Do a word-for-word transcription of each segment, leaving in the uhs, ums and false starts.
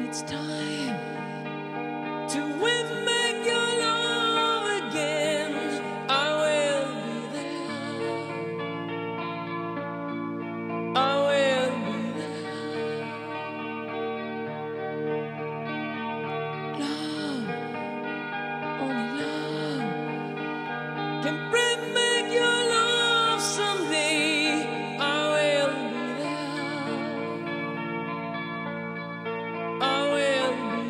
it's time to win back your love again. I will be there. I will be there. Love, only love can bring back your love someday. I will be there. I will be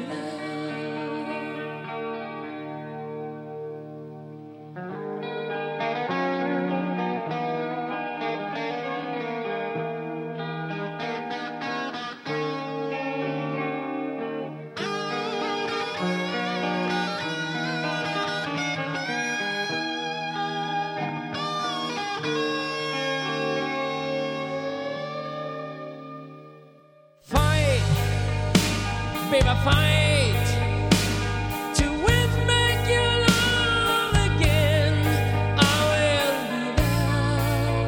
fight, baby, fight to win back your love again. I will be there.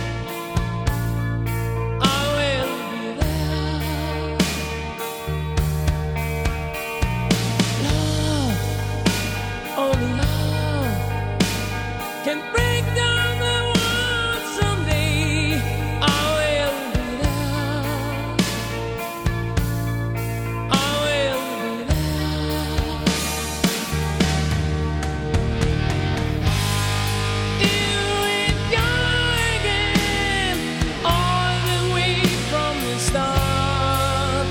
I will be there. Love, only love can break down the world someday. I will be there. I will be there. Here we go again, all the way from the start.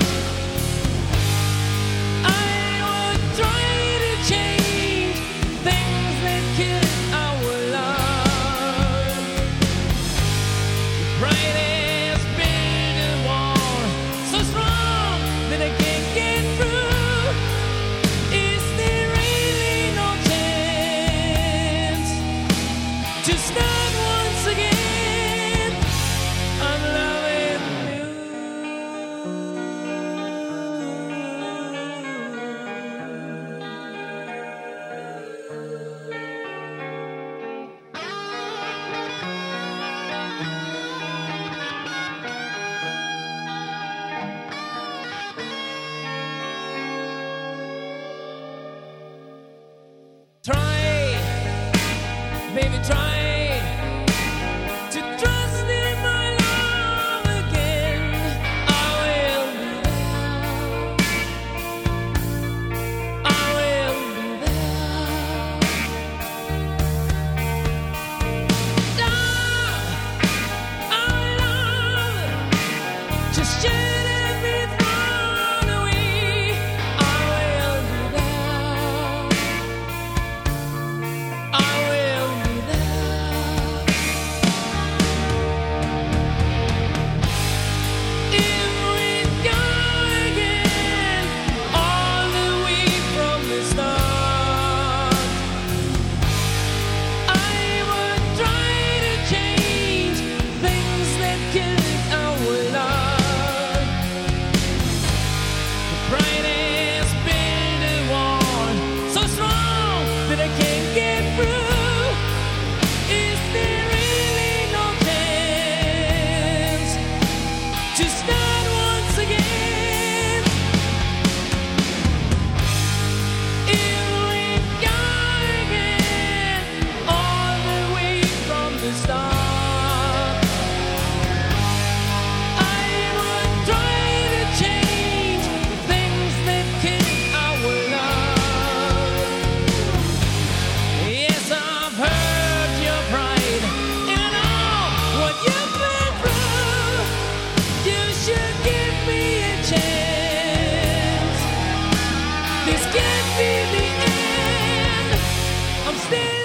I would try to change things that kill our love. The brightest built a wall so strong that I can't get through. Is there really no chance to start once again? I'm loving you. Try, baby, try to trust in my love again. I will be there. I will be there. Love, our love, just shed every frown away. I will be there. I will be there. If we go again, all the way from the start, I would try to change things that kill our love. The brightest built a wall so strong that I can't get through. Is there really no chance to start once again? If we go again, all the way from the start, I would try to change things that kill our love. Yes, I've heard your pride and all what you've been through. You should give me a chance. This can't be the end. I'm still